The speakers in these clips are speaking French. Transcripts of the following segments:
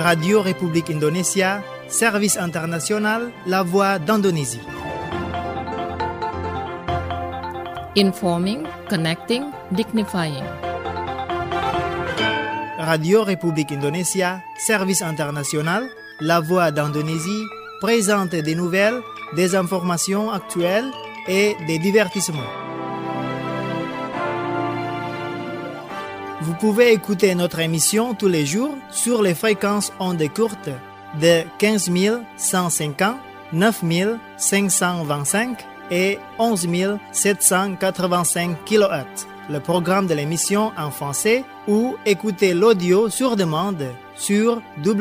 Radio République Indonésia, service international, la voix d'Indonésie. Informing, connecting, dignifying. Radio République Indonésia, service international, la voix d'Indonésie, présente des nouvelles, des informations actuelles et des divertissements. Vous pouvez écouter notre émission tous les jours sur les fréquences ondes courtes de 15 150, 9 525 et 11 785 kHz. Le programme de l'émission en français ou écouter l'audio sur demande sur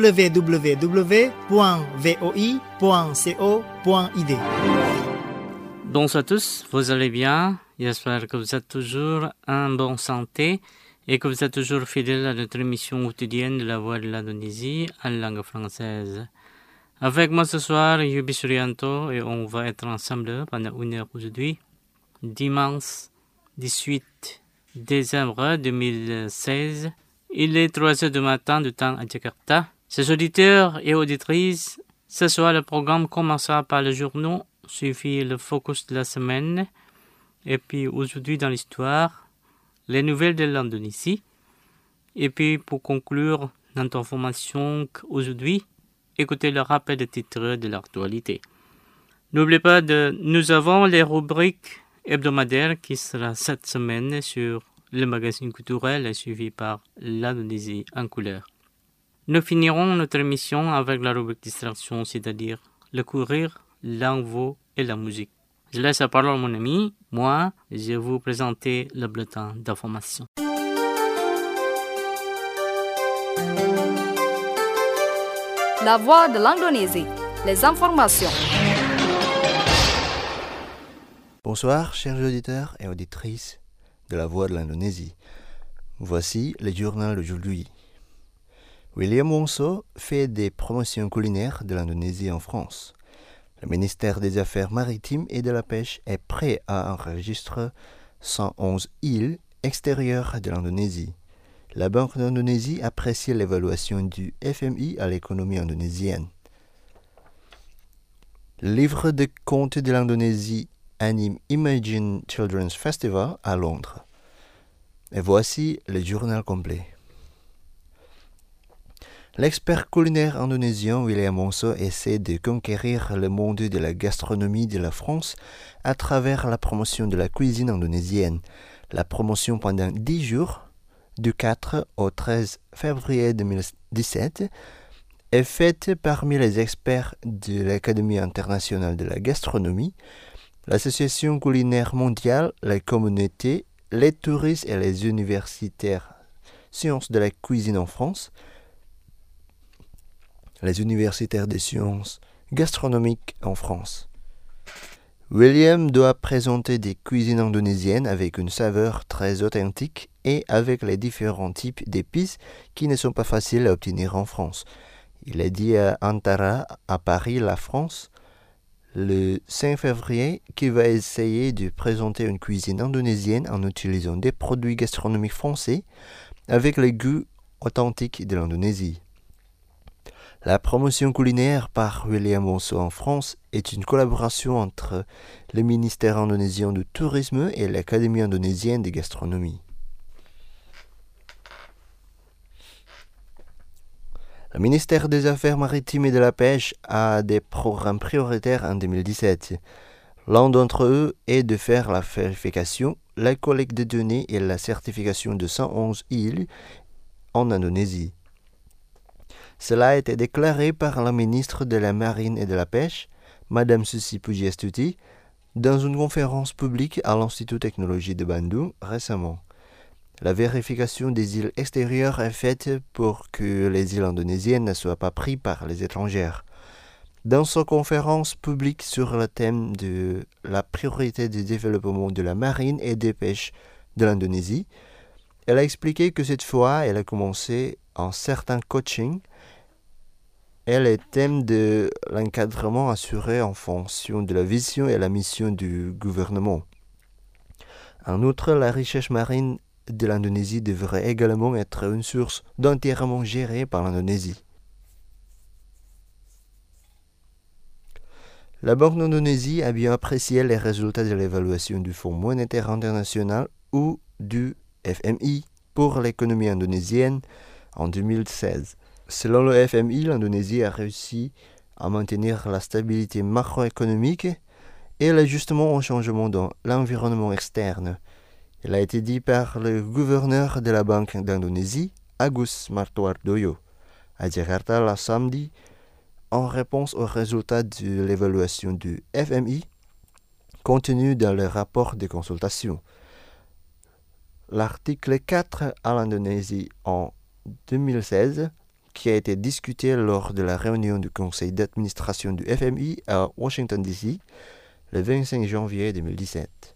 www.voi.co.id. Bonsoir à tous, vous allez bien? J'espère que vous êtes toujours en bonne santé et que vous êtes toujours fidèles à notre émission quotidienne de la Voix de l'Indonésie en langue française. Avec moi ce soir, Yubi Suryanto, et on va être ensemble pendant une heure aujourd'hui, dimanche 18 décembre 2016. Il est 3 heures du matin du temps à Jakarta. Chers auditeurs et auditrices, ce soir le programme commencera par le journal, suivi le focus de la semaine, et puis aujourd'hui dans l'histoire, les nouvelles de l'Indonésie. Et puis pour conclure notre information aujourd'hui, écoutez le rappel des titres de l'actualité. N'oubliez pas nous avons les rubriques hebdomadaires qui sera cette semaine sur le magazine culturel suivi par l'Indonésie en couleur. Nous finirons notre émission avec la rubrique distraction, c'est-à-dire le courir, l'info et la musique. Je laisse la parole à mon ami. Moi, je vais vous présenter le bulletin d'information. La voix de l'Indonésie, les informations. Bonsoir, chers auditeurs et auditrices de la voix de l'Indonésie. Voici le journal d'aujourd'hui. William Wongso fait des promotions culinaires de l'Indonésie en France. Le ministère des Affaires maritimes et de la Pêche est prêt à enregistrer 111 îles extérieures de l'Indonésie. La Banque d'Indonésie apprécie l'évaluation du FMI à l'économie indonésienne. Le livre de contes de l'Indonésie anime Imagine Children's Festival à Londres. Et voici le journal complet. L'expert culinaire indonésien William Wongso essaie de conquérir le monde de la gastronomie de la France à travers la promotion de la cuisine indonésienne. La promotion pendant 10 jours, du 4 au 13 février 2017, est faite parmi les experts de l'Académie internationale de la gastronomie, l'Association culinaire mondiale, la communauté, les touristes et les universitaires sciences de la cuisine en France, les universitaires des sciences gastronomiques en France. William doit présenter des cuisines indonésiennes avec une saveur très authentique et avec les différents types d'épices qui ne sont pas faciles à obtenir en France. Il a dit à Antara, à Paris, la France, le 5 février, qu'il va essayer de présenter une cuisine indonésienne en utilisant des produits gastronomiques français avec les goûts authentiques de l'Indonésie. La promotion culinaire par William Wongso en France est une collaboration entre le ministère indonésien du tourisme et l'Académie indonésienne de gastronomie. Le ministère des Affaires maritimes et de la Pêche a des programmes prioritaires en 2017. L'un d'entre eux est de faire la vérification, la collecte de données et la certification de 111 îles en Indonésie. Cela a été déclaré par la ministre de la Marine et de la Pêche, Madame Susi Pujiastuti, dans une conférence publique à l'Institut Technologie de Bandung récemment. La vérification des îles extérieures est faite pour que les îles indonésiennes ne soient pas prises par les étrangers. Dans sa conférence publique sur le thème de la priorité du développement de la marine et des pêches de l'Indonésie, elle a expliqué que cette fois, elle a commencé un certain coaching et le thème de l'encadrement assuré en fonction de la vision et la mission du gouvernement. En outre, la richesse marine de l'Indonésie devrait également être une source d'entièrement gérée par l'Indonésie. La Banque d'Indonésie a bien apprécié les résultats de l'évaluation du Fonds monétaire international ou du FMI pour l'économie indonésienne en 2016. Selon le FMI, l'Indonésie a réussi à maintenir la stabilité macroéconomique et l'ajustement au changement dans l'environnement externe. Il a été dit par le gouverneur de la Banque d'Indonésie, Agus Martowardoyo, à Jakarta le samedi, en réponse aux résultats de l'évaluation du FMI contenu dans le rapport de consultation. L'article 4 à l'Indonésie en 2016, qui a été discuté lors de la réunion du conseil d'administration du FMI à Washington DC le 25 janvier 2017.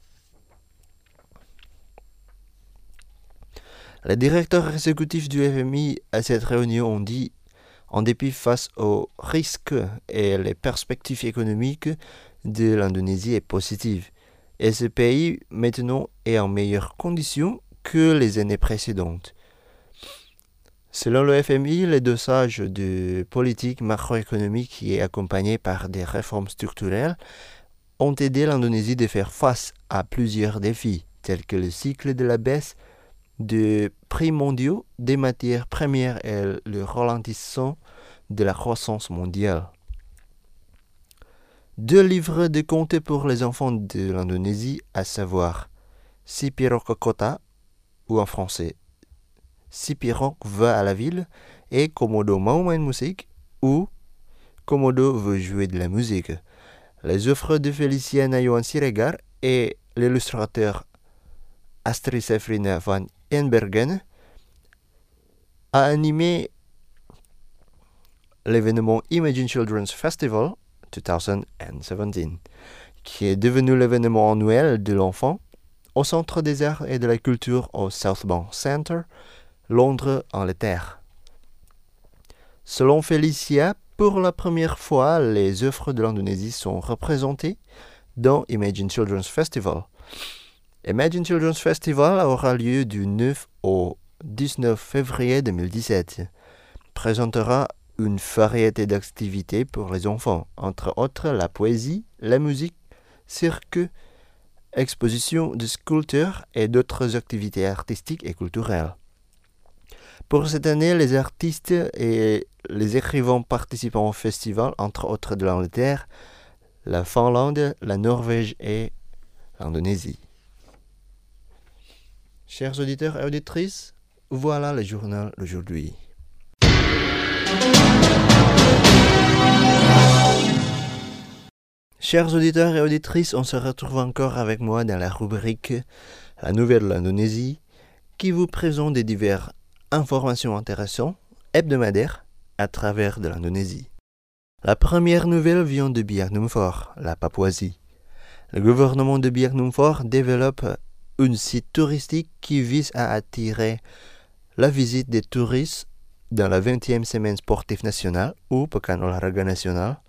Les directeurs exécutifs du FMI à cette réunion ont dit, en dépit face aux risques et les perspectives économiques de l'Indonésie est positive, et ce pays maintenant est en meilleures conditions que les années précédentes. Selon le FMI, le dosage de politique macroéconomique qui est accompagné par des réformes structurelles ont aidé l'Indonésie de faire face à plusieurs défis, tels que le cycle de la baisse des prix mondiaux des matières premières et le ralentissement de la croissance mondiale. 2 livres de contes pour les enfants de l'Indonésie, à savoir Si Pirok ke Kota, ou en français Si Pirok va à la ville, et Komodo mau main musik, ou Komodo veut jouer de la musique. Les œuvres de Felicia Nayuan Siregar et l'illustrateur Astrid Sefrina van Enbergen a animé l'événement Imagine Children's Festival 2017, qui est devenu l'événement annuel de l'enfant au Centre des Arts et de la Culture au Southbank Centre, Londres, Angleterre. Selon Felicia, pour la première fois, les œuvres de l'Indonésie sont représentées dans Imagine Children's Festival. Imagine Children's Festival aura lieu du 9 au 19 février 2017. Présentera une variété d'activités pour les enfants, entre autres la poésie, la musique, cirque, expositions de sculptures et d'autres activités artistiques et culturelles. Pour cette année, les artistes et les écrivains participant au festival, entre autres de l'Angleterre, la Finlande, la Norvège et l'Indonésie. Chers auditeurs et auditrices, voilà le journal d'aujourd'hui. Chers auditeurs et auditrices, on se retrouve encore avec moi dans la rubrique La Nouvelle de l'Indonésie, qui vous présente des diverses informations intéressantes, hebdomadaires, à travers de l'Indonésie. La première nouvelle vient de Biak Numfor, la Papouasie. Le gouvernement de Biak Numfor développe un site touristique qui vise à attirer la visite des touristes dans la 20e semaine sportive nationale ou Pekan Olahraga Nasional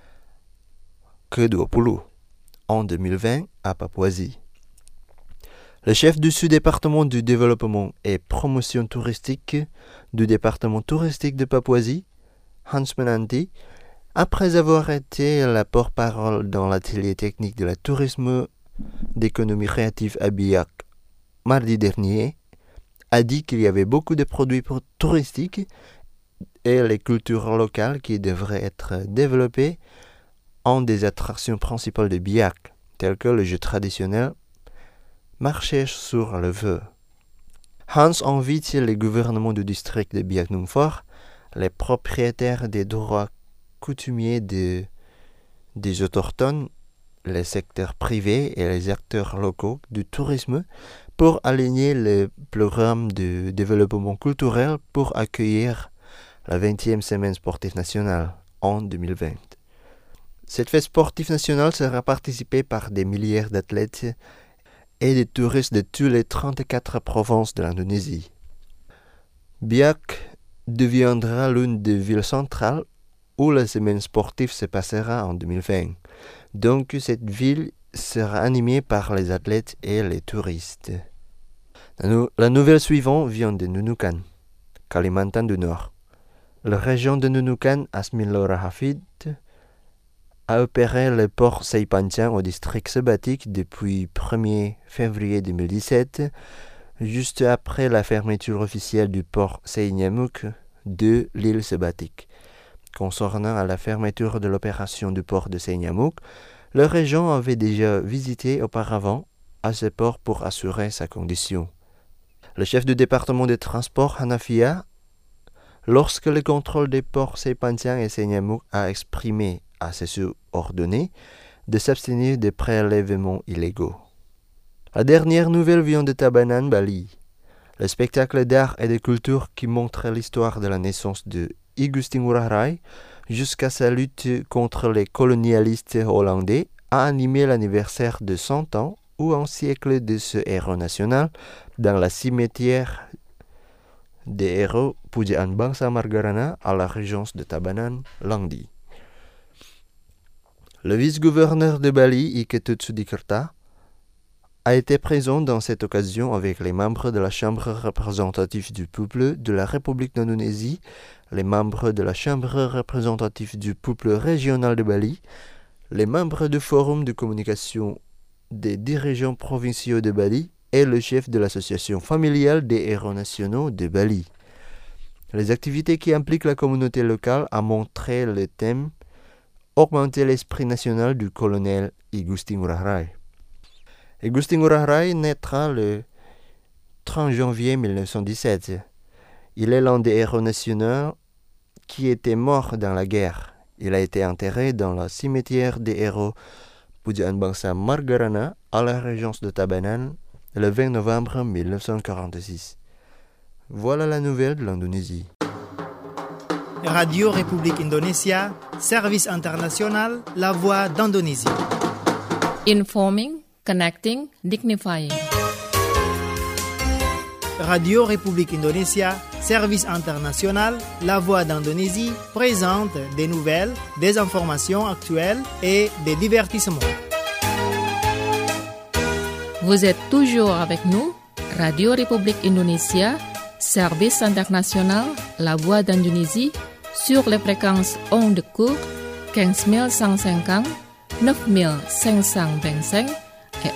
ke-20 en 2020 à Papouasie. Le chef du sous-département du développement et promotion touristique du département touristique de Papouasie, Hans Menanti, après avoir été la porte-parole dans l'atelier technique de la tourisme d'économie créative à Biak mardi dernier, a dit qu'il y avait beaucoup de produits touristiques et les cultures locales qui devraient être développées en des attractions principales de Biak, telles que le jeu traditionnel marché sur le feu. Hans invite les gouvernements du district de Biak Numfor, les propriétaires des droits coutumiers des autochtones, les secteurs privés et les acteurs locaux du tourisme pour aligner le programme de développement culturel pour accueillir la 20e semaine sportive nationale en 2020. Cette fête sportive nationale sera participée par des milliers d'athlètes et de touristes de toutes les 34 provinces de l'Indonésie. Biak deviendra l'une des villes centrales où la semaine sportive se passera en 2020. Donc cette ville sera animée par les athlètes et les touristes. La nouvelle suivante vient de Nunukan, Kalimantan du Nord. La région de Nunukan, Asmin Laura Hafid, a opéré le port Seipantian au district sabbatique depuis 1er février 2017, juste après la fermeture officielle du port Seignamuk de l'île sabbatique. Concernant à la fermeture de l'opération du port de Seignamuk, le régent avait déjà visité auparavant à ce port pour assurer sa condition. Le chef du département des transports Hanafia, lorsque le contrôle des ports Seipantian et Seignamuk a exprimé à ses subordonnés de s'abstenir des prélèvements illégaux. La dernière nouvelle vient de Tabanan, Bali. Le spectacle d'art et de culture qui montre l'histoire de la naissance de I Gusti Ngurah Rai jusqu'à sa lutte contre les colonialistes hollandais a animé l'anniversaire de 100 ans ou un siècle de ce héros national dans la cimetière des héros Pujaan Bangsa Margarana à la régence de Tabanan, Landi. Le vice-gouverneur de Bali, Iketut Sudikerta, a été présent dans cette occasion avec les membres de la Chambre représentative du peuple de la République d'Indonésie, les membres de la Chambre représentative du peuple régional de Bali, les membres du Forum de communication des dirigeants provinciaux de Bali et le chef de l'association familiale des héros nationaux de Bali. Les activités qui impliquent la communauté locale ont montré le thème « Augmenter l'esprit national du colonel I Gusti Ngurah Rai ». I Gusti Ngurah Rai naîtra le 30 janvier 1917. Il est l'un des héros nationaux qui étaient morts dans la guerre. Il a été enterré dans le cimetière des héros Pujaan Bangsa Margarana à la régence de Tabanan le 20 novembre 1946. Voilà la nouvelle de l'Indonésie. Radio République Indonésia, service international, la voix d'Indonésie. Informing, connecting, dignifying. Radio République Indonésia, service international, la voix d'Indonésie, présente des nouvelles, des informations actuelles et des divertissements. Vous êtes toujours avec nous, Radio République Indonésia, service international, la voix d'Indonésie, sur les fréquences ondes courtes 15150, 9525 et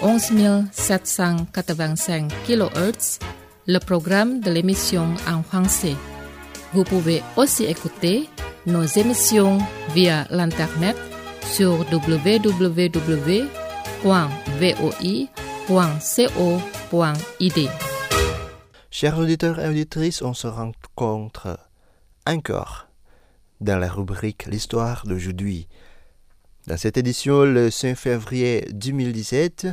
11785 kHz, le programme de l'émission en français. Vous pouvez aussi écouter nos émissions via l'internet sur www.voi.co.id. Chers auditeurs et auditrices, on se rencontre encore dans la rubrique L'histoire d'aujourd'hui. Dans cette édition, le 5 février 2017,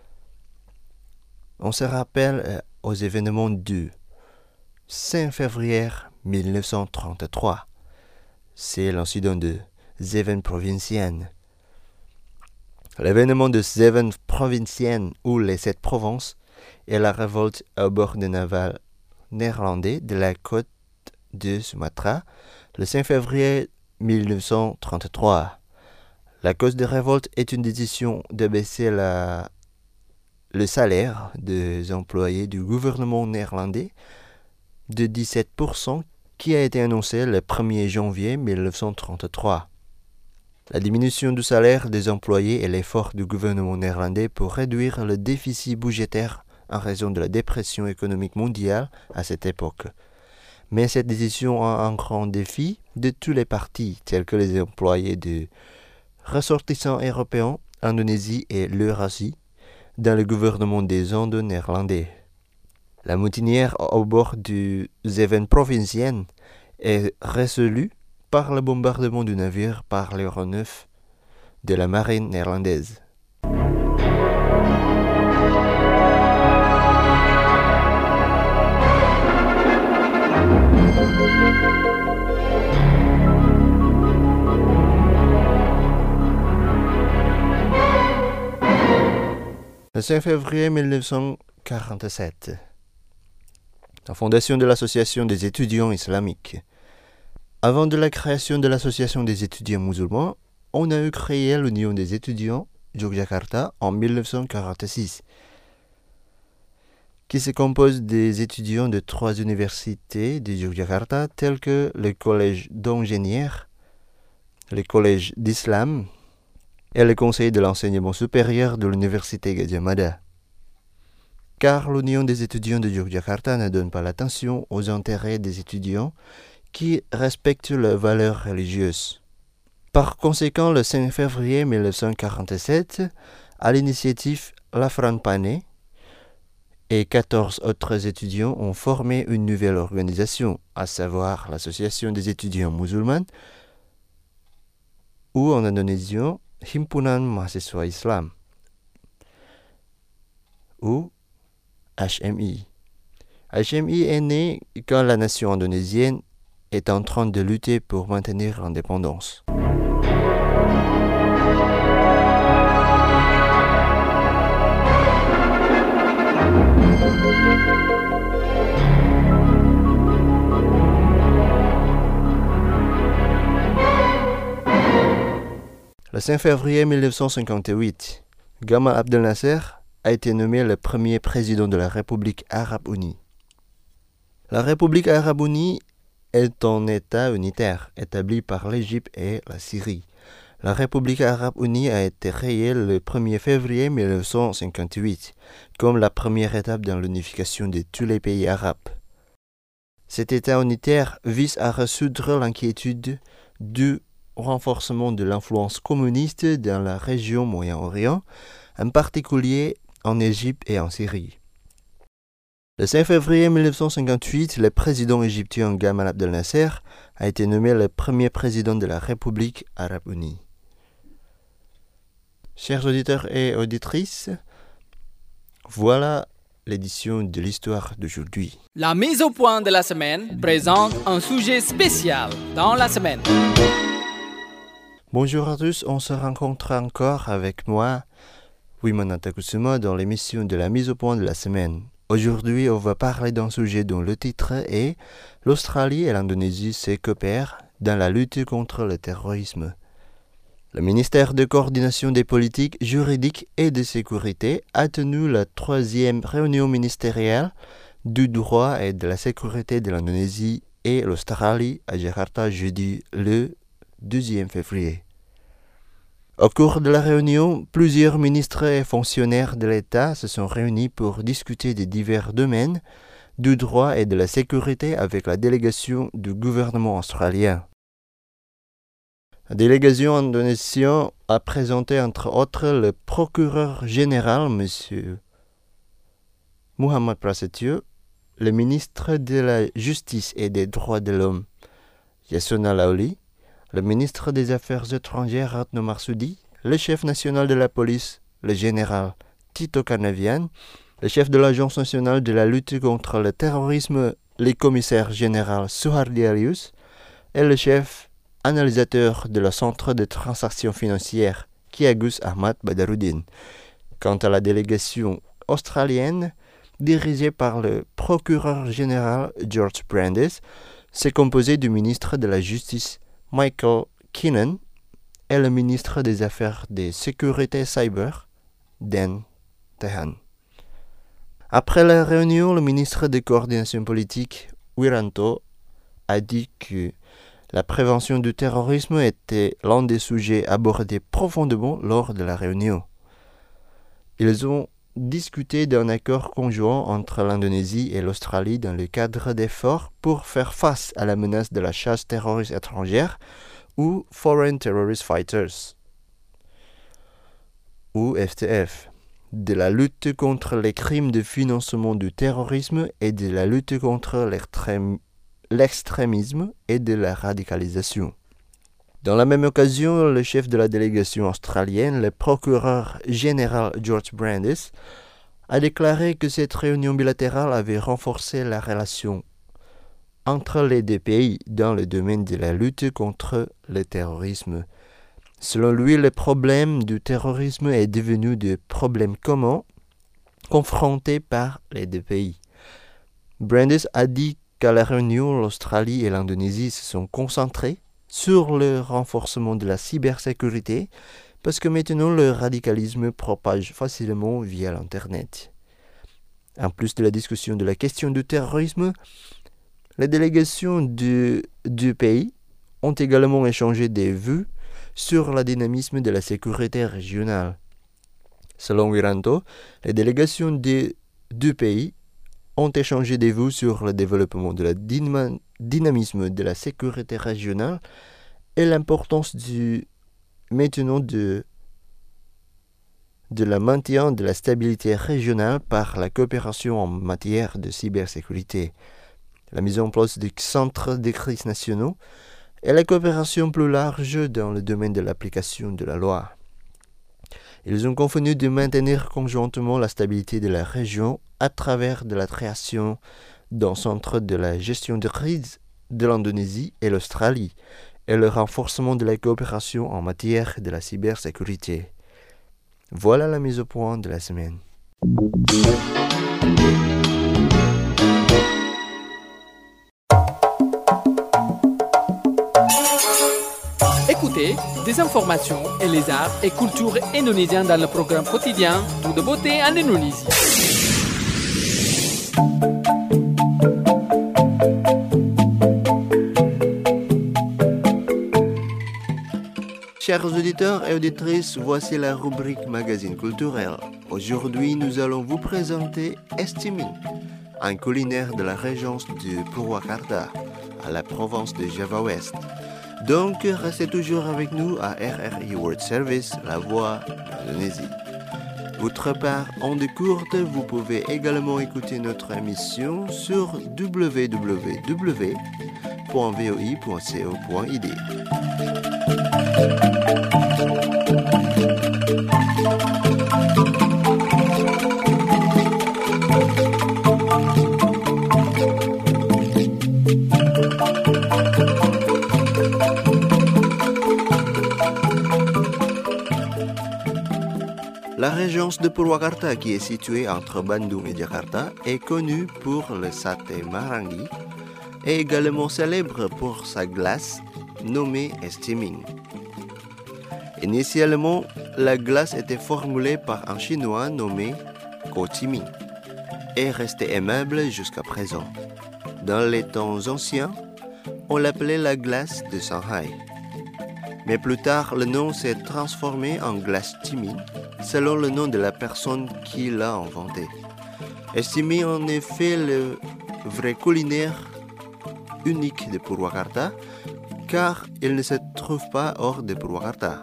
on se rappelle aux événements du 5 février 1933. C'est l'incident de Zeven Provinciën. L'événement de Zeven Provinciën, ou les 7 provinces, est la révolte à bord de navals néerlandais de la côte de Sumatra, le 5 février 1933. La cause de révolte est une décision de baisser le salaire des employés du gouvernement néerlandais de 17% qui a été annoncée le 1er janvier 1933. La diminution du salaire des employés est l'effort du gouvernement néerlandais pour réduire le déficit budgétaire en raison de la dépression économique mondiale à cette époque. Mais cette décision a un grand défi de tous les partis, tels que les employés de ressortissants européens, Indonésie et l'Eurasie, dans le gouvernement des Indes néerlandais. La mutinière au bord du Zeven Provinciën est résolue par le bombardement du navire par l'aéronef de la marine néerlandaise. Le 5 février 1947, la fondation de l'Association des étudiants islamiques. Avant de la création de l'Association des étudiants musulmans, on a eu créé l'Union des étudiants Yogyakarta en 1946, qui se compose des étudiants de 3 universités de Yogyakarta, tels que le collège d'ingénieurs, le collège d'islam, et le Conseil de l'enseignement supérieur de l'Université Gadjah Mada. Car l'Union des étudiants de Yogyakarta ne donne pas l'attention aux intérêts des étudiants qui respectent leurs valeurs religieuses. Par conséquent, le 5 février 1947, à l'initiative Lafran Pane et 14 autres étudiants ont formé une nouvelle organisation, à savoir l'Association des étudiants musulmans, ou en indonésien, Himpunan Mahasiswa Islam, ou HMI. HMI est né quand la nation indonésienne est en train de lutter pour maintenir l'indépendance. Le 5 février 1958, Gamal Abdel Nasser a été nommé le premier président de la République arabe unie. La République arabe unie est un État unitaire établi par l'Égypte et la Syrie. La République arabe unie a été créée le 1er février 1958 comme la première étape dans l'unification de tous les pays arabes. Cet État unitaire vise à résoudre l'inquiétude du renforcement de l'influence communiste dans la région Moyen-Orient, en particulier en Égypte et en Syrie. Le 5 février 1958, le président égyptien Gamal Abdel Nasser a été nommé le premier président de la République arabe unie. Chers auditeurs et auditrices, voilà l'édition de l'histoire d'aujourd'hui. La mise au point de la semaine présente un sujet spécial dans la semaine. Bonjour à tous, on se rencontre encore avec moi, Wimanata Kusuma, dans l'émission de la mise au point de la semaine. Aujourd'hui, on va parler d'un sujet dont le titre est « L'Australie et l'Indonésie se coopèrent dans la lutte contre le terrorisme ». Le ministère de coordination des politiques juridiques et de sécurité a tenu la 3e réunion ministérielle du droit et de la sécurité de l'Indonésie et l'Australie à Jakarta jeudi le 2 février. Au cours de la réunion, plusieurs ministres et fonctionnaires de l'État se sont réunis pour discuter des divers domaines du droit et de la sécurité avec la délégation du gouvernement australien. La délégation indonésienne a présenté entre autres le procureur général M. Muhammad Prasetyo, le ministre de la Justice et des Droits de l'Homme, Yasona Lawli, le ministre des Affaires étrangères Retno Marsudi, le chef national de la police, le général Tito Karnavian, le chef de l'Agence nationale de la lutte contre le terrorisme, le commissaire général Suhardi Alius, et le chef analysateur de le Centre de transactions financières, Kiagus Ahmad Badaruddin. Quant à la délégation australienne, dirigée par le procureur général George Brandis, c'est composé du ministre de la Justice Michael Keenan et le ministre des Affaires de Sécurité Cyber, Dan Tehan. Après la réunion, le ministre de Coordination politique, Wiranto, a dit que la prévention du terrorisme était l'un des sujets abordés profondément lors de la réunion. Ils ont discuté d'un accord conjoint entre l'Indonésie et l'Australie dans le cadre d'efforts pour faire face à la menace de la chasse terroriste étrangère ou Foreign Terrorist Fighters, ou FTF, de la lutte contre les crimes de financement du terrorisme et de la lutte contre l'extrémisme et de la radicalisation. Dans la même occasion, le chef de la délégation australienne, le procureur général George Brandis, a déclaré que cette réunion bilatérale avait renforcé la relation entre les deux pays dans le domaine de la lutte contre le terrorisme. Selon lui, le problème du terrorisme est devenu des problèmes communs confrontés par les deux pays. Brandis a dit qu'à la réunion, l'Australie et l'Indonésie se sont concentrés sur le renforcement de la cybersécurité parce que maintenant le radicalisme propage facilement via l'Internet. En plus de la discussion de la question du terrorisme, les délégations du pays ont également échangé des vues sur le dynamisme de la sécurité régionale. Selon Wiranto, les délégations des deux pays ont échangé des vues sur le développement de la dynamisme de la sécurité régionale et l'importance du maintien de la maintien de la stabilité régionale par la coopération en matière de cybersécurité, la mise en place des centres de crise nationaux et la coopération plus large dans le domaine de l'application de la loi. Ils ont convenu de maintenir conjointement la stabilité de la région à travers de la création d'un centre de la gestion de crise de l'Indonésie et l'Australie et le renforcement de la coopération en matière de la cybersécurité. Voilà la mise au point de la semaine. Écoutez des informations et les arts et cultures indonésiens dans le programme quotidien Tout de beauté en Indonésie. Chers auditeurs et auditrices, voici la rubrique Magazine culturel. Aujourd'hui, nous allons vous présenter Estiming, un culinaire de la région de Purwakarta, à la province de Java Ouest. Donc, restez toujours avec nous à RRI World Service, la voix de l'Indonésie. Autre part, en de courte, vous pouvez également écouter notre émission sur www.voi.co.id. La région de Purwakarta, qui est située entre Bandung et Jakarta, est connue pour le saté marangi et également célèbre pour sa glace nommée Estiming. Initialement, la glace était formulée par un Chinois nommé Ho Chi Minh et restée aimable jusqu'à présent. Dans les temps anciens, on l'appelait la glace de Shanghai. Mais plus tard, le nom s'est transformé en glace Timing, selon le nom de la personne qui l'a inventée. Estimé en effet le vrai culinaire unique de Purwakarta, car il ne se trouve pas hors de Purwakarta.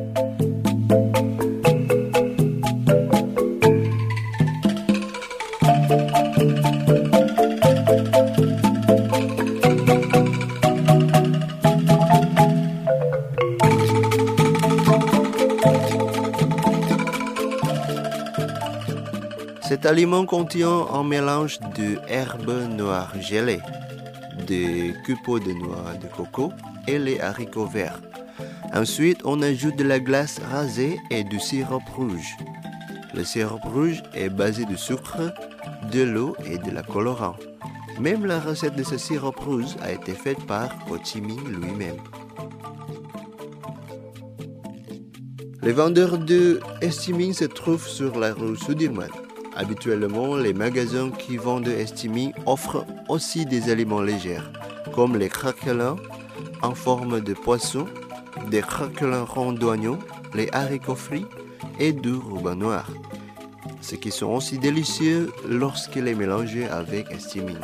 Cet aliment contient un mélange de herbes noires gelées, de cupeaux de noix de coco et les haricots verts. Ensuite, on ajoute de la glace rasée et du sirop rouge. Le sirop rouge est basé de sucre, de l'eau et de la colorant. Même la recette de ce sirop rouge a été faite par Ho Chi Minh lui-même. Les vendeurs de Estiming se trouvent sur la rue Sudirman. Habituellement, les magasins qui vendent Estiming offrent aussi des aliments légers, comme les craquelins en forme de poisson, des craquelins ronds d'oignons, les haricots frits et du ruban noir, ce qui sont aussi délicieux lorsqu'il est mélangé avec Estiming.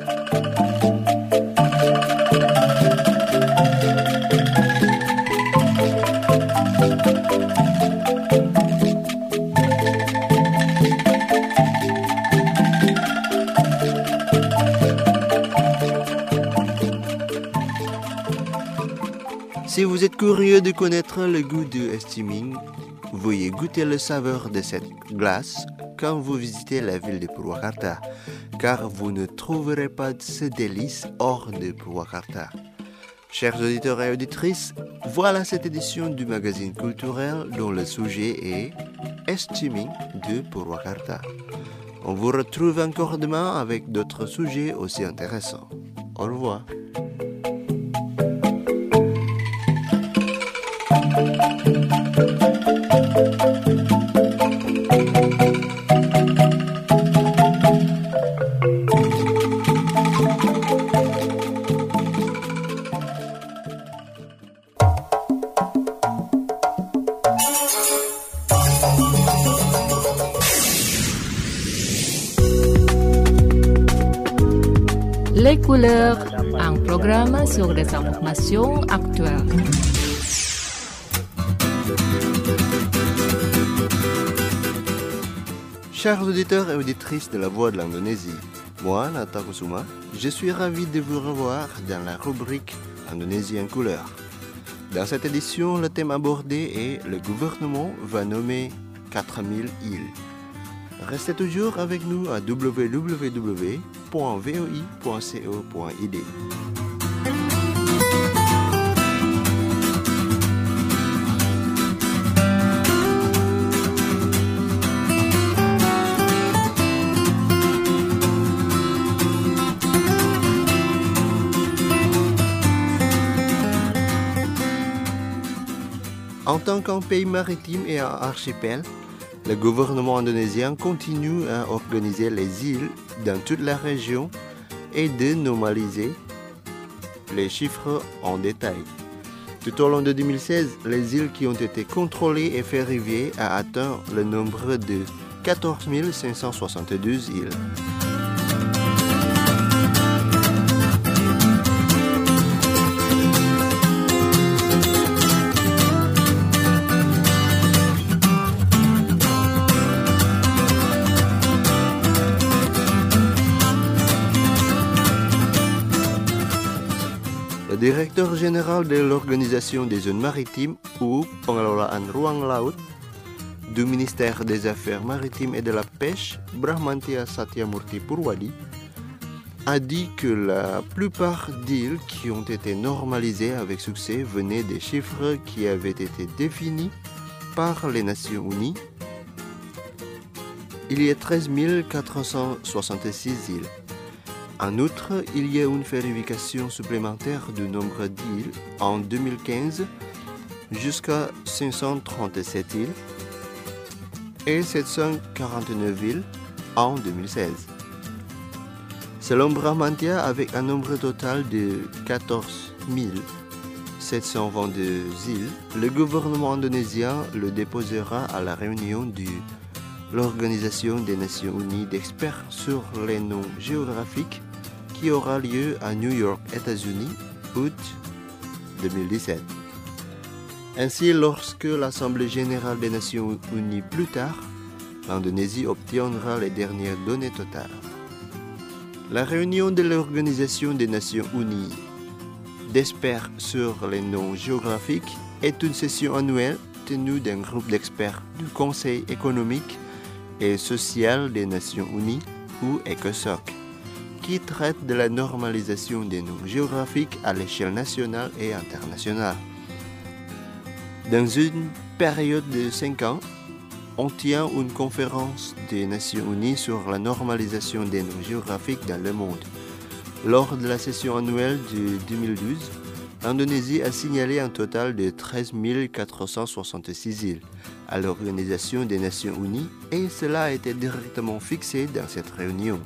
Si vous êtes curieux de connaître le goût de Estiming, veuillez goûter le saveur de cette glace quand vous visitez la ville de Purwakarta, car vous ne trouverez pas ce délice hors de Purwakarta. Chers auditeurs et auditrices, voilà cette édition du magazine culturel dont le sujet est Estiming de Purwakarta. On vous retrouve encore demain avec d'autres sujets aussi intéressants. Au revoir. les couleurs, un programme sur des informations actuelles. Chers auditeurs et auditrices de la Voix de l'Indonésie, moi, Nata Kusuma, je suis ravi de vous revoir dans la rubrique Indonésie en couleur. Dans cette édition, le thème abordé est « Le gouvernement va nommer 4000 îles ». Restez toujours avec nous à www.voi.co.id. En tant qu'un pays maritime et un archipel, le gouvernement indonésien continue à organiser les îles dans toute la région et de normaliser les chiffres en détail. Tout au long de 2016, les îles qui ont été contrôlées et fait arriver a atteint le nombre de 14 572 îles. Le directeur général de l'Organisation des zones maritimes ou Pengelolaan Ruang Laut du ministère des Affaires maritimes et de la pêche, Brahmantia Satyamurti Purwadi, a dit que la plupart d'îles qui ont été normalisées avec succès venaient des chiffres qui avaient été définis par les Nations Unies. Il y a 13 466 îles. En outre, il y a une vérification supplémentaire du nombre d'îles en 2015 jusqu'à 537 îles et 749 îles en 2016. Selon Brahmantia, avec un nombre total de 14 722 îles, le gouvernement indonésien le déposera à la réunion de l'Organisation des Nations Unies d'experts sur les noms géographiques qui aura lieu à New York, États-Unis, août 2017. Ainsi, lorsque l'Assemblée générale des Nations Unies plus tard, l'Indonésie obtiendra les dernières données totales. La réunion de l'Organisation des Nations Unies d'experts sur les noms géographiques est une session annuelle tenue d'un groupe d'experts du Conseil économique et social des Nations Unies, ou ECOSOC, qui traite de la normalisation des noms géographiques à l'échelle nationale et internationale. Dans une période de 5 ans, on tient une conférence des Nations Unies sur la normalisation des noms géographiques dans le monde. Lors de la session annuelle de 2012, l'Indonésie a signalé un total de 13 466 îles à l'Organisation des Nations Unies et cela a été directement fixé dans cette réunion.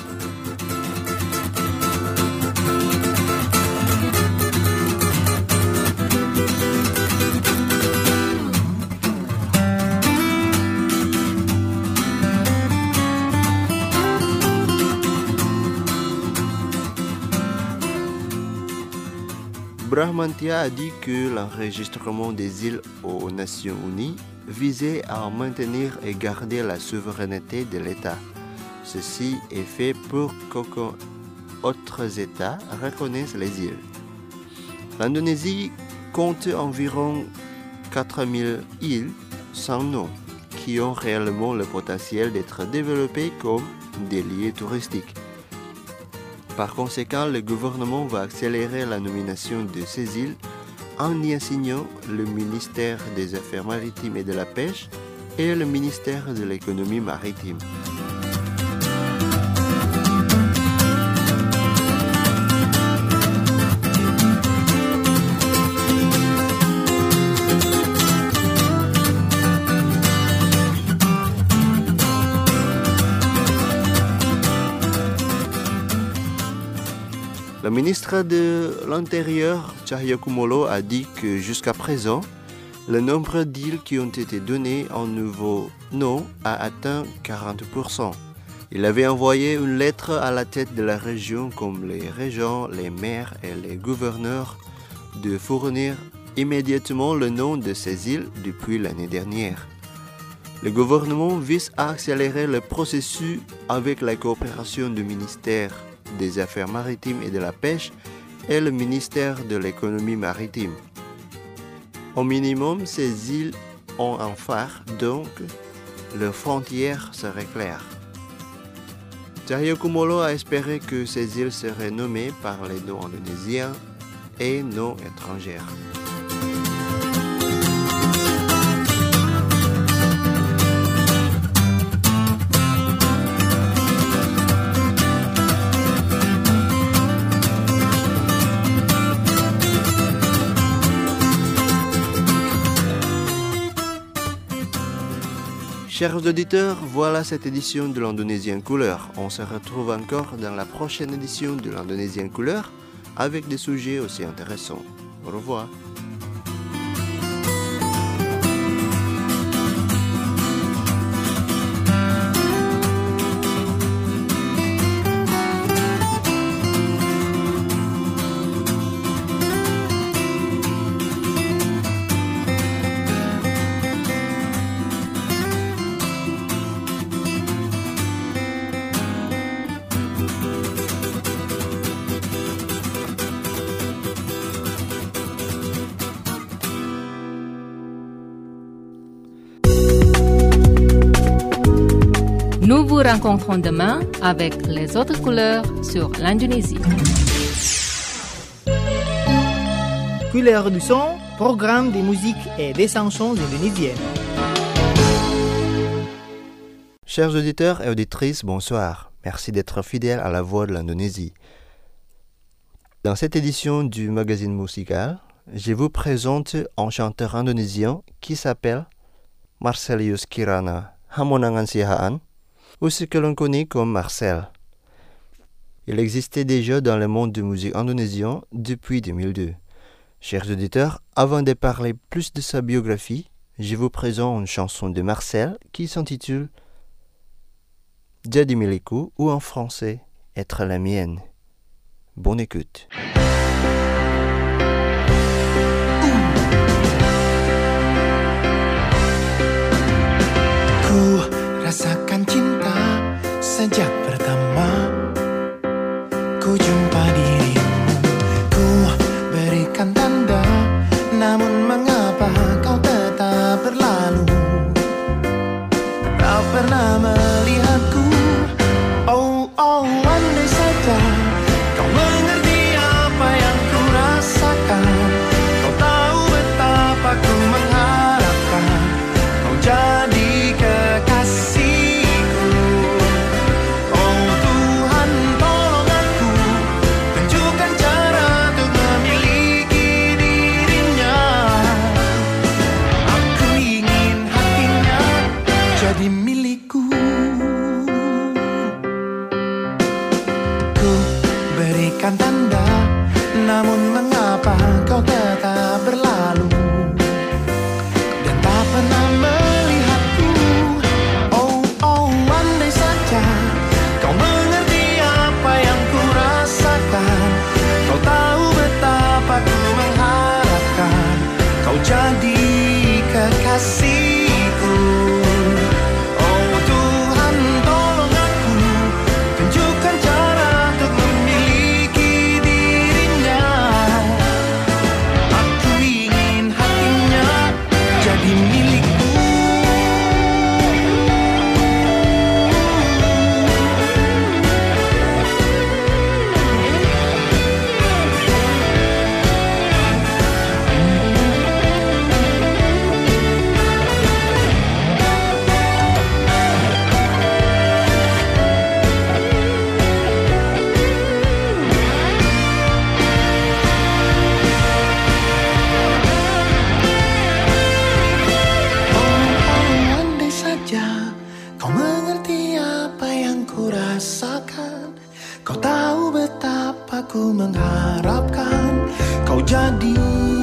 Brahmantia a dit que l'enregistrement des îles aux Nations Unies visait à maintenir et garder la souveraineté de l'État. Ceci est fait pour qu'aucun autre État reconnaisse les îles. L'Indonésie compte environ 4000 îles sans nom qui ont réellement le potentiel d'être développées comme des lieux touristiques. Par conséquent, le gouvernement va accélérer la nomination de ces îles en y assignant le ministère des Affaires maritimes et de la pêche et le ministère de l'économie maritime. Le ministre de l'Intérieur, Cahyokumolo, a dit que jusqu'à présent, le nombre d'îles qui ont été données en nouveau nom a atteint 40%. Il avait envoyé une lettre à la tête de la région comme les régents, les maires et les gouverneurs de fournir immédiatement le nom de ces îles depuis l'année dernière. Le gouvernement vise à accélérer le processus avec la coopération du ministère des Affaires maritimes et de la Pêche et le ministère de l'Économie maritime. Au minimum, ces îles ont un phare, donc leurs frontières seraient claires. Cahyokumolo a espéré que ces îles seraient nommées par les noms indonésiens et non étrangères. Chers auditeurs, voilà cette édition de l'Indonésien Couleur. On se retrouve encore dans la prochaine édition de l'Indonésien Couleur avec des sujets aussi intéressants. Au revoir. Nous vous rencontrons demain avec les autres couleurs sur l'Indonésie. Couleur du son, programme de musique et des chansons indonésiennes. Chers auditeurs et auditrices, bonsoir. Merci d'être fidèles à la voix de l'Indonésie. Dans cette édition du magazine musical, je vous présente un chanteur indonésien qui s'appelle Marcelius Kirana Hamonangan Sihaan, ou ce que l'on connaît comme Marcel. Il existait déjà dans le monde de musique indonésien depuis 2002. Chers auditeurs, avant de parler plus de sa biographie, je vous présente une chanson de Marcel qui s'intitule Jadi Milikku ou en français Être la mienne. Bonne écoute. Ku rasakan cinta sejak pertama ku jumpa dirimu. Ku berikan tanda, namun mengapa kau tetap berlalu? Tak pernah melihatku. Oh, oh, andai saja kau mengerti apa yang ku rasakan. Kau tahu betapa ku mengharapkan kau jadi kekasihku. Oh Tuhan, tolong aku, tunjukkan cara untuk memiliki dirinya. Aku ingin hatinya jadi milikku. Ku berikan tanda, namun mengapa kau tetap berlalu dan tak pernah melihatku. Oh, oh, andai saja kau mengerti apa yang ku rasakan. Kau tahu betapa ku mengharapkan kau jadi kekasihku. Oh Tuhan, tolong aku, tunjukkan cara untuk memiliki dirinya. Aku ingin hatinya jadi milikku. Oh, andai saja kau mengerti apa yang ku rasakan. Kau tahu betapa ku mengharapkan kau jadi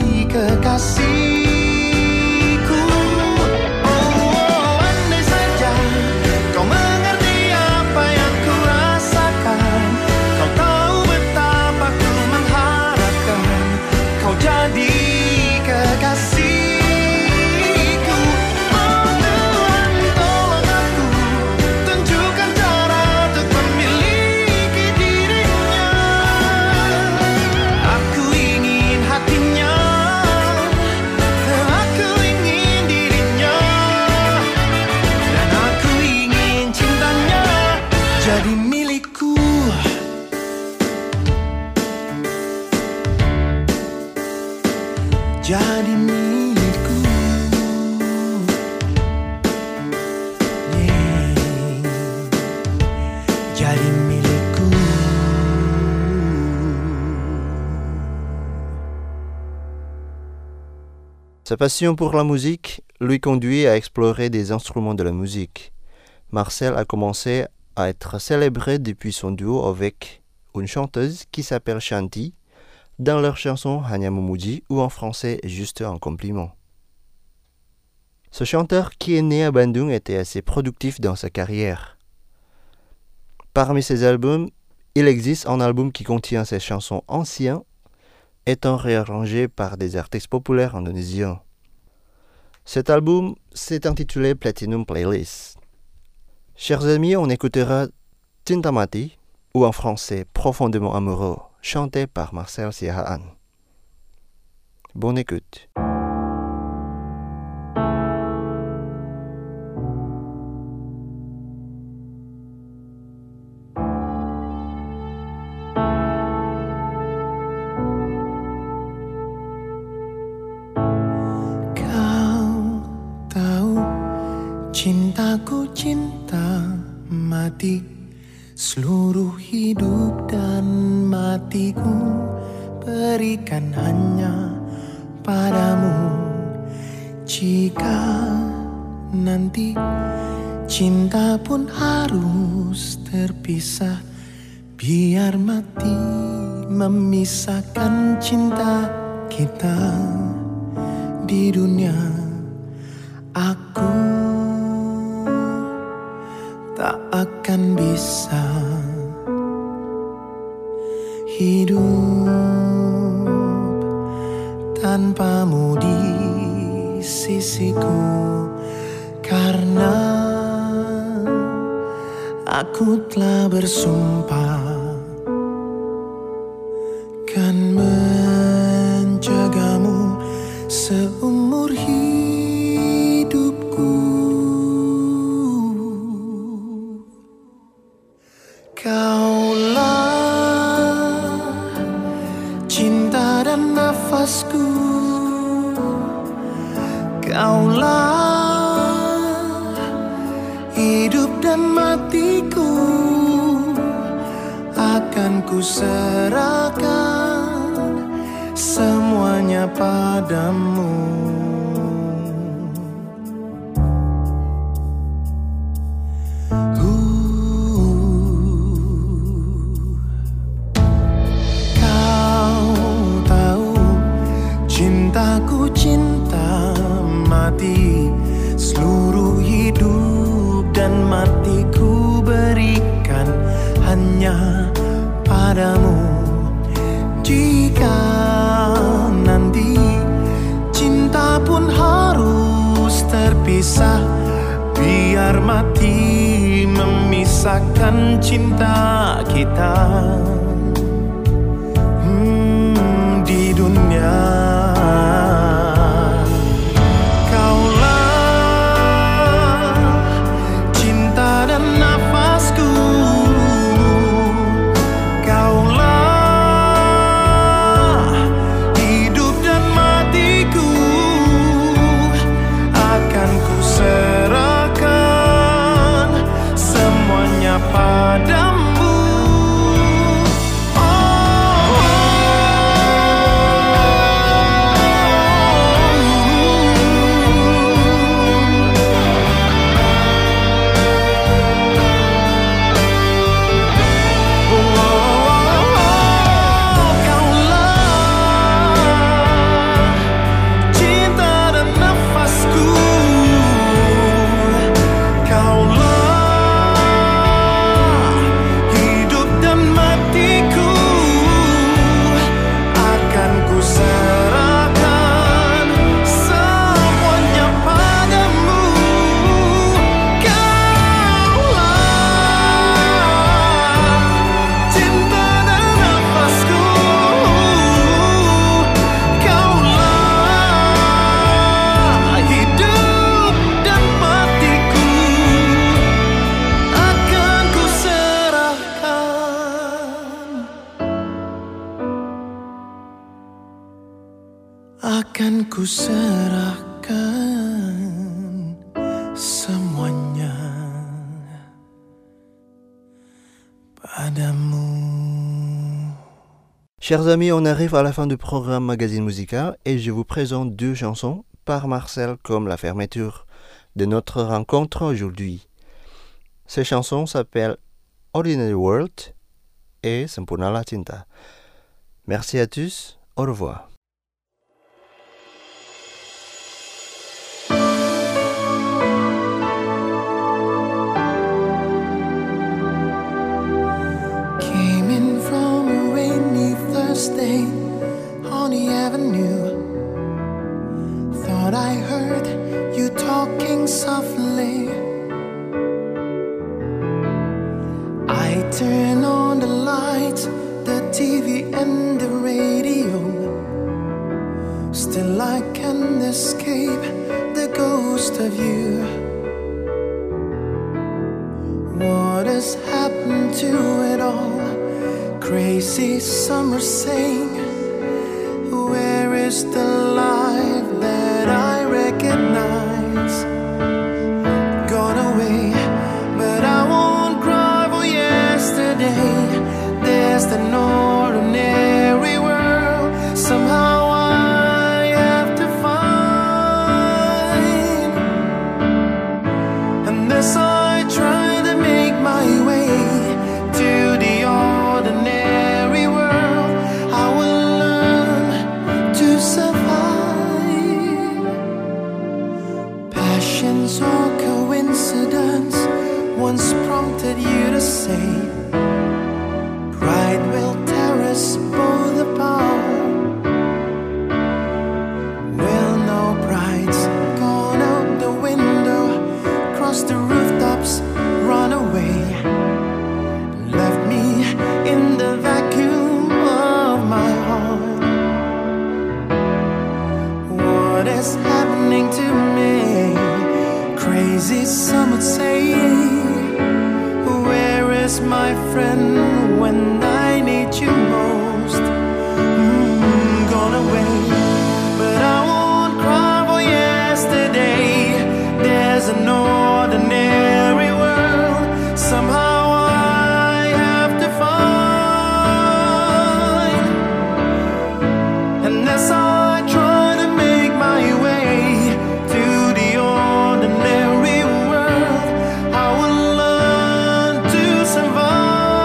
kekasihku. Oh, andai saja kau mengerti apa yang milikku. Jadi milikku. Jadi milikku. Sa passion pour la musique lui conduit à explorer des instruments de la musique. Marcel a commencé à être célébré depuis son duo avec une chanteuse qui s'appelle Shanti, dans leur chanson Hanya Memuji ou en français Juste un compliment. Ce chanteur qui est né à Bandung était assez productif dans sa carrière. Parmi ses albums, il existe un album qui contient ses chansons anciennes, étant réarrangées par des artistes populaires indonésiens. Cet album s'est intitulé Platinum Playlist. Chers amis, on écoutera Cinta Mati, ou en français Profondément amoureux, chanté par Marcel Siahaan. Bonne écoute. Kau tahu cintaku cinta mati, seluruh hidup dan matiku berikan hanya padamu. Jika nanti cinta pun harus terpisah, biar mati memisahkan cinta kita di dunia. Aku tak akan bisa hidup tanpamu di sisiku, karena aku telah bersumpah kan menjagamu seumur hidupku. Kaulah cinta dan nafasku, kaulah hidup dan matiku, akan ku serahkan semuanya padamu. Cintaku cinta mati, seluruh hidup dan matiku berikan hanya padamu. Jika nanti cinta pun harus terpisah, biar mati memisahkan cinta kita di dunia. Padamu, oh, Kan ku serahkan semuanya padamu. Chers amis, on arrive à la fin du programme Magazine Musica et je vous présente 2 chansons par Marcel comme la fermeture de notre rencontre aujourd'hui. Ces chansons s'appellent Ordinary World et Sempurna La Cinta. Merci à tous, au revoir. Thursday on the avenue, thought I heard you talking softly. I turn on the lights, the TV and the radio. Still I can't escape the ghost of you. What has happened to it all? Crazy summer saying, where is the life that I recognize? Gone away, but I won't cry for yesterday. There's an ordinary world somehow I have to find. And as I try to make my way to the ordinary or coincidence once prompted you to say, pride will tear us both apart. Well, no, pride's gone out the window, crossed the rooftops, run away, left me in the vacuum of my heart. What is happening to me? Crazy, some would say, where is my friend when I need you most? Gone away, but I won't cry for yesterday. There's an ordinary world somehow I have to find. And as I try to make my way to the ordinary world, I will learn to survive.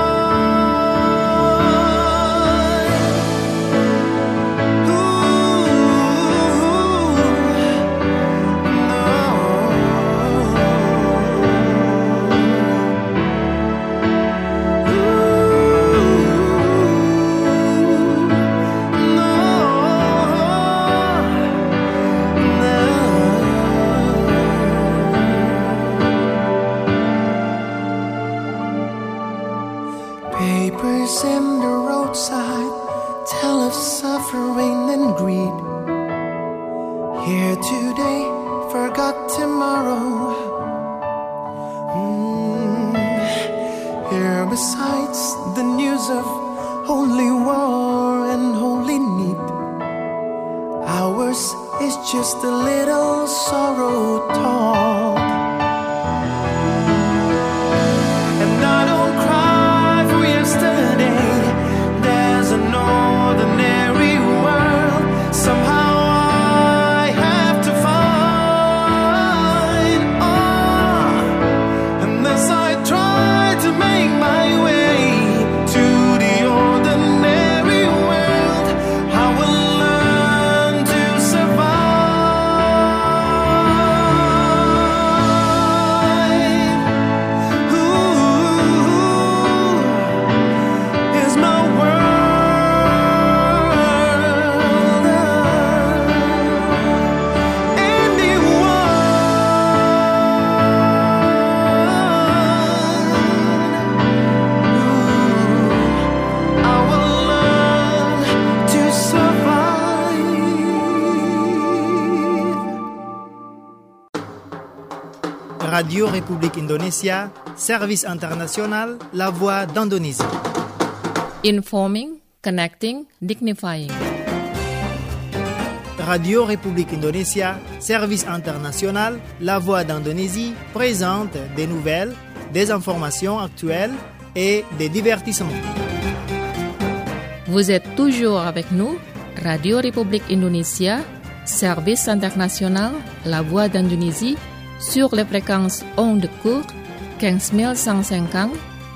Papers in the roadside tell of suffering and greed. Here today, forgot tomorrow. Here besides the news of holy war and holy need, ours is just a little sorrow talk. And I don't cry for yesterday. There's an ordinary world somehow I have to find. And as I try to make my way to the ordinary world, I will learn to survive. Ooh, is my world anyone? I will learn to survive. Radio République Indonésia, service international, la voix d'Indonésie. Informing, connecting, dignifying. Radio République Indonésia, service international, La Voix d'Indonésie, présente des nouvelles, des informations actuelles et des divertissements. Vous êtes toujours avec nous, Radio République Indonésia, service international, La Voix d'Indonésie, sur les fréquences ondes courtes 15150,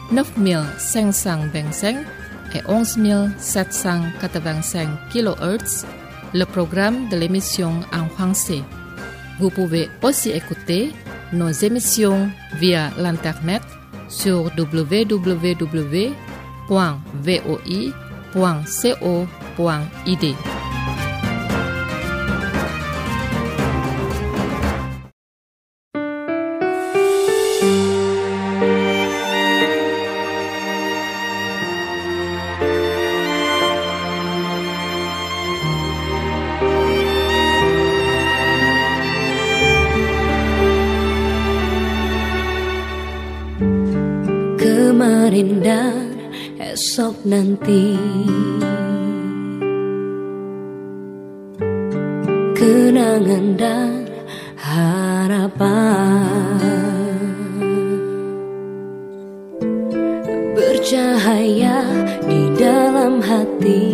9525 et 11785 kHz, le programme de l'émission en français. Vous pouvez aussi écouter nos émissions via l'internet sur www.voi.co.id. Kemarin dan esok nanti, kenangan dan harapan, bercahaya di dalam hati,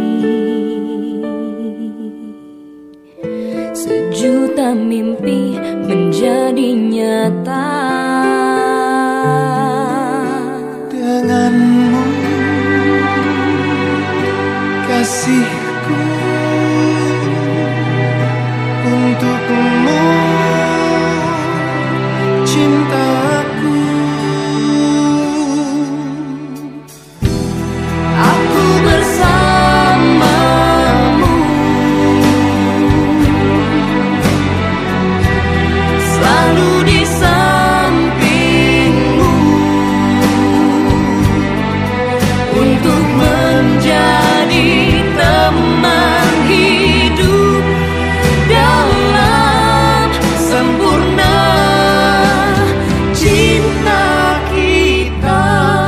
sejuta mimpi menjadi nyata. Denganmu, kasihku, untukmu, cintaku. Aku bersamamu, selalu di sampingmu, untuk menjadi teman hidup dalam sempurna cinta kita.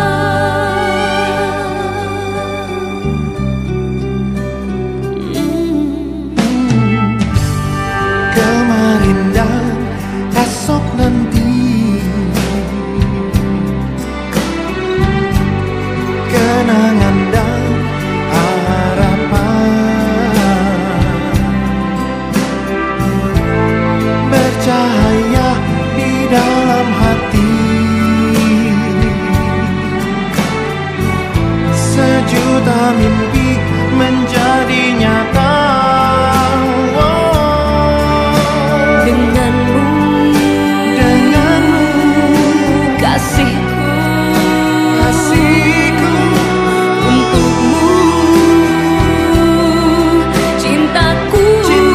Kemarin dan esok nanti, kenangan dan harapan, bercahaya di dalam hati, sejuta mimpi menjadi nyata. Denganmu, kasihku, untukmu, cintaku.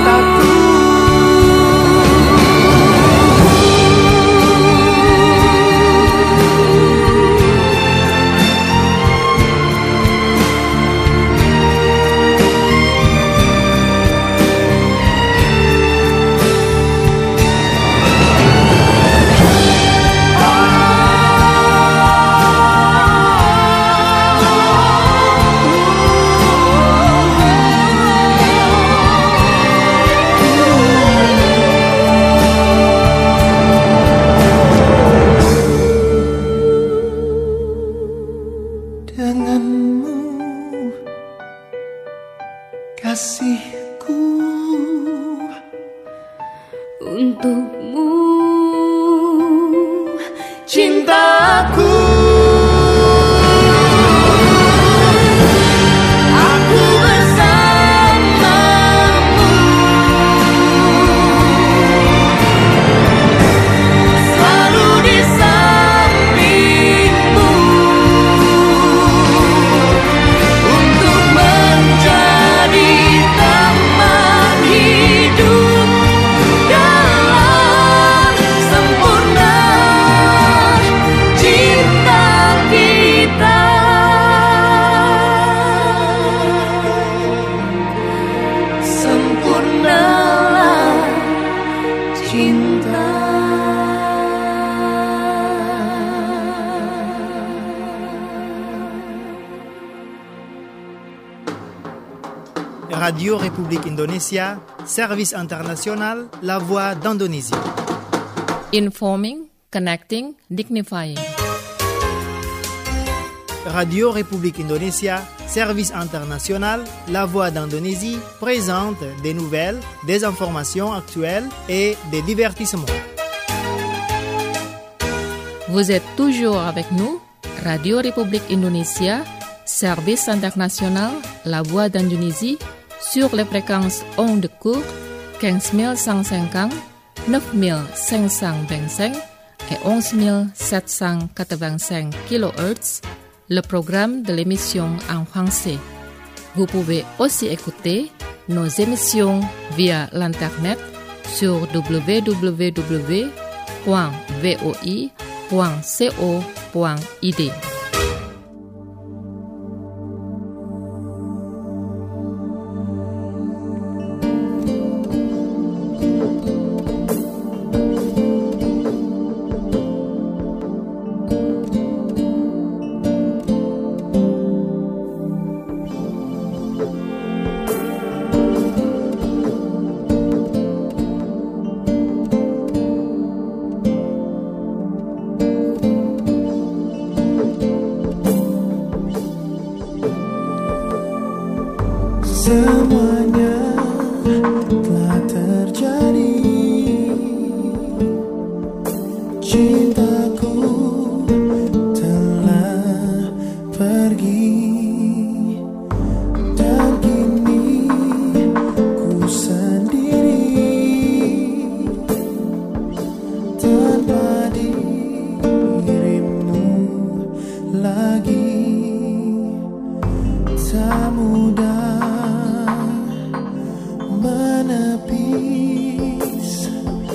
Denganmu, kasihku, Untukmu, cintaku. Aku bersamamu, selalu di sampingmu, untuk menjadi teman hidup dalam sempurna cinta. Radio Republik Indonesia, Service International, La Voix d'Indonésie. Informing, connecting, dignifying. Radio Republik Indonesia, Service International, La Voix d'Indonésie présente des nouvelles, des informations actuelles et des divertissements. Vous êtes toujours avec nous, Radio Republik Indonesia, Service International, La Voix d'Indonésie, sur les fréquences ondes courtes 15150, 9525 et 11785 kHz, le programme de l'émission en français. Vous pouvez aussi écouter nos émissions via l'internet sur www.voi.co.id. Semuanya telah terjadi, cintaku telah pergi, dan kini ku sendiri tanpa dirimu lagi. Tak mudah menepis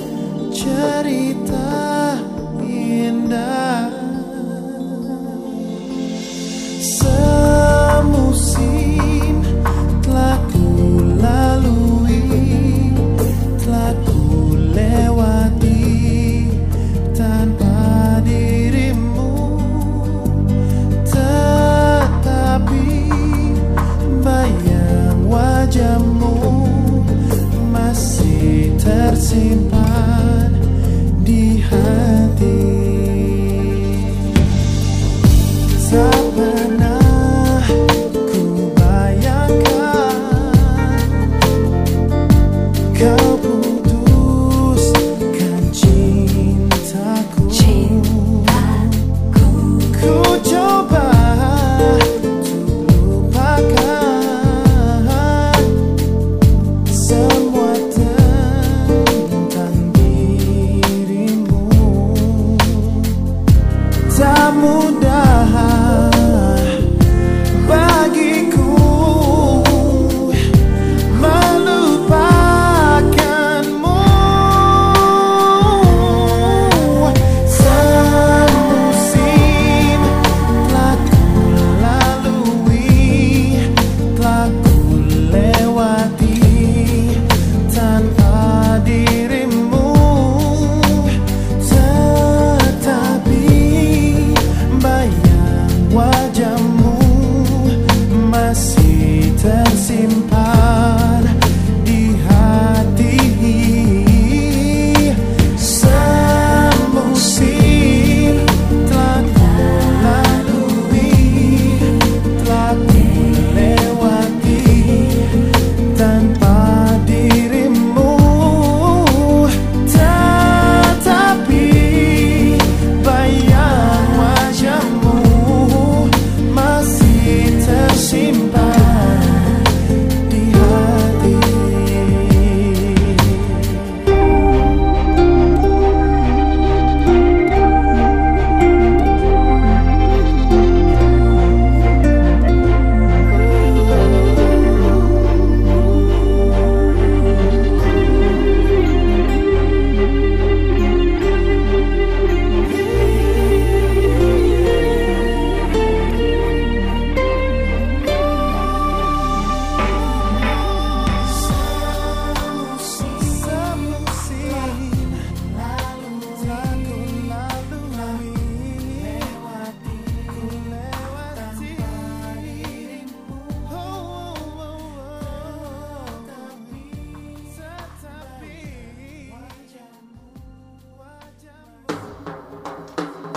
cerita indah. Semusim telah ku lalui, telah ku lewati tanpa dirimu, tetapi bayang wajahmu masih tersimpan di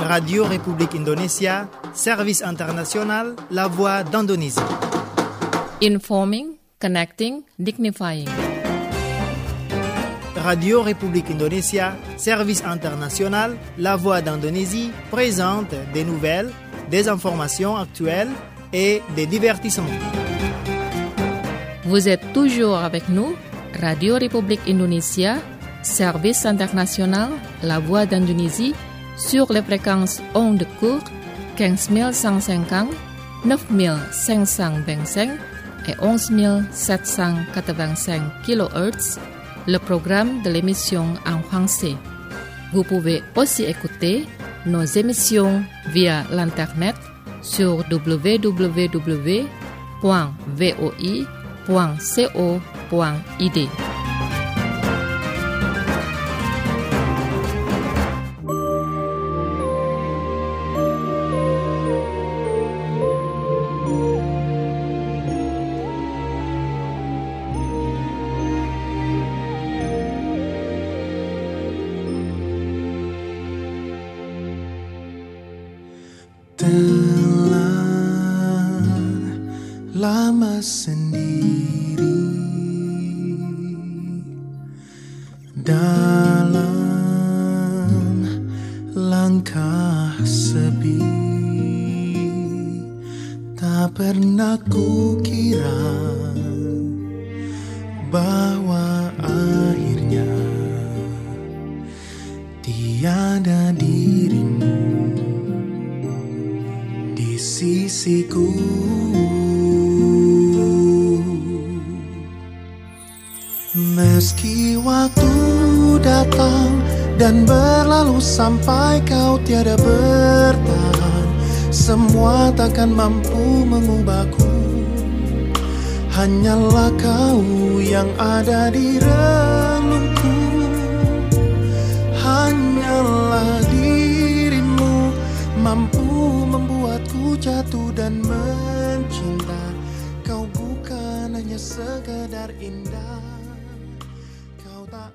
Radio République Indonésia, Service International, La Voix d'Indonésie. Informing, connecting, dignifying. Radio République Indonésia, Service International, La Voix d'Indonésie présente des nouvelles, des informations actuelles et des divertissements. Vous êtes toujours avec nous, Radio République Indonésia, Service International, La Voix d'Indonésie, sur les fréquences ondes courtes 15150, 9525 et 11785 kHz, le programme de l'émission en français. Vous pouvez aussi écouter nos émissions via l'internet sur www.voi.co.id. Telah lama sendiri dalam langkah sepi, tak pernah kukira bahwa akhirnya tiada dirimu di sisiku. Meski waktu datang dan berlalu sampai kau tiada bertahan, semua takkan mampu mengubahku. Hanyalah kau yang ada di relungku. Hanyalah dirimu mampu membuatku jatuh dan mencinta. Kau bukan hanya sekedar indah, kau tak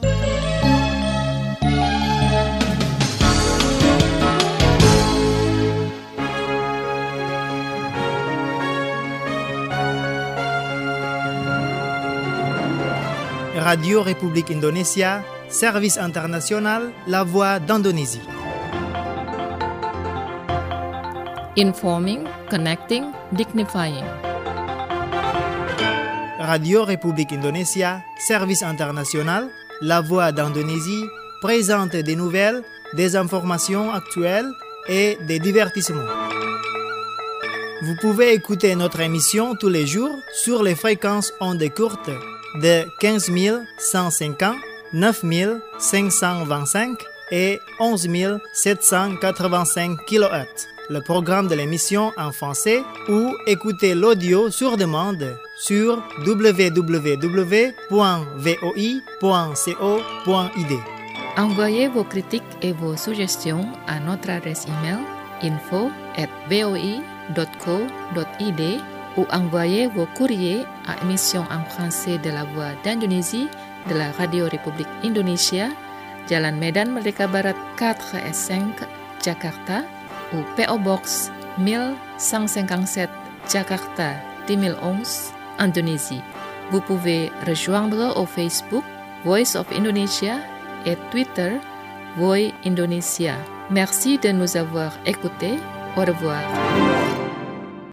Radio République Indonésia, Service International, La Voix d'Indonésie. Informing, connecting, dignifying. Radio République Indonésia, Service International, La Voix d'Indonésie présente des nouvelles, des informations actuelles et des divertissements. Vous pouvez écouter notre émission tous les jours sur les fréquences ondes courtes de 15 150, 9 525 et 11 785 kHz. Le programme de l'émission en français ou écouter l'audio sur demande sur www.voi.co.id. Envoyez vos critiques et vos suggestions à notre adresse email info@voi.co.id ou envoyez vos courriers à émission en français de la Voix d'Indonésie de la Radio République Indonésia, Jalan Medan Merdeka Barat 4S5, Jakarta, ou PO Box 1157 Jakarta 2011, Indonésie. Vous pouvez rejoindre au Facebook Voice of Indonesia et Twitter Voi Indonesia. Merci de nous avoir écoutés. Au revoir.